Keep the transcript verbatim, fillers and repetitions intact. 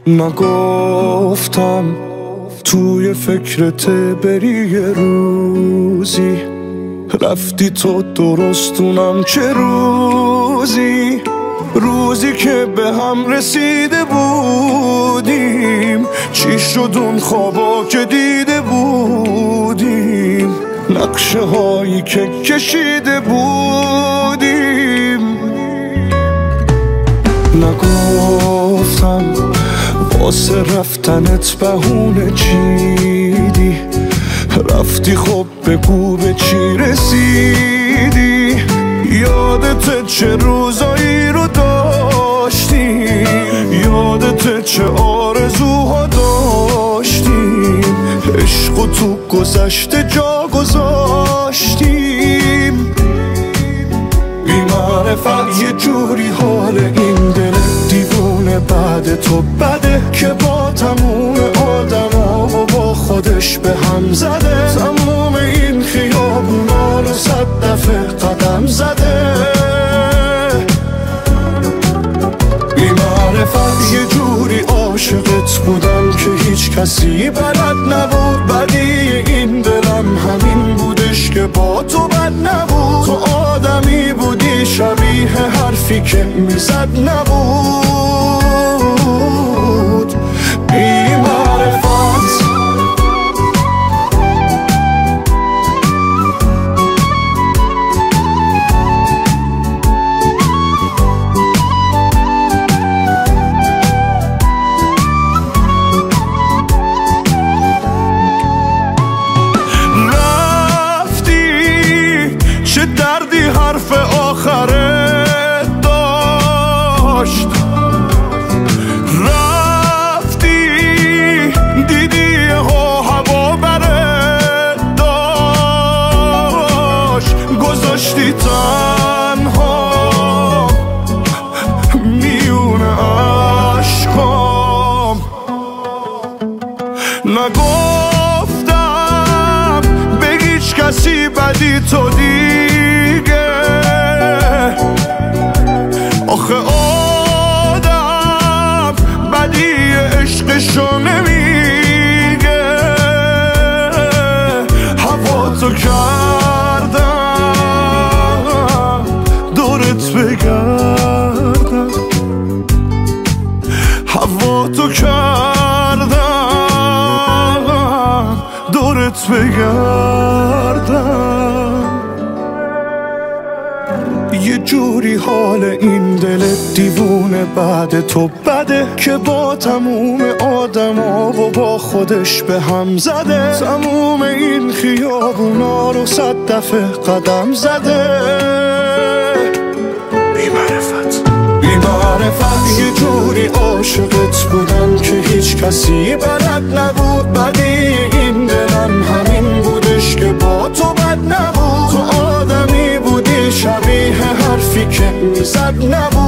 نگفتم توی فکرت بری یه روزی، رفتی تو درستونم چه روزی، روزی که به هم رسیده بودیم، چی شد اون خوابا که دیده بودیم، نقشه هایی که کشیده بودیم. نگفتم واسه رفتنت بهونه چیدی، رفتی خب بگو به چی رسیدی، یادت چه روزایی رو داشتیم، یادت چه آرزوها داشتیم، عشق و تو گذشته جا گذاشتیم. بی معرفت یه جوری حال این دل دیوونه بعد تو بده، که با تموم آدما و با خودش به هم زده، تموم این خیابونا رو صد دفعه قدم زده. بی معرفت یه جوری عاشقت بودم که هیچ کسی بلد نبود، بدی این دلم همین بودش که با تو بد نبود، تو آدمی بودی شبیه حرفی که میزد نبود. بی معرفت دردی حرف آخره داشت، رفتی دیدی ها هوا بره داشت، گذاشتی تنها میون عشقام. نگفتم به هیچ کسی بدی تو دیگه، آخه آدم بدی عشقشو نمیگه، هوا تو کردم دورت بگردم، هوا تو کردم دورت بگردم. یه جوری حال این دل دیوونه بعد تو بده، که با تموم آدما و با خودش به هم زده، تموم این خیابونا رو صد دفعه قدم زده. بی معرفت بی معرفت یه جوری عاشقت بودم که هیچ کسی بلد نبود، بدی این دلم همین بودش که با تو بد نبود، تو آدمی بودی شبیه حرفی که میزد نبود.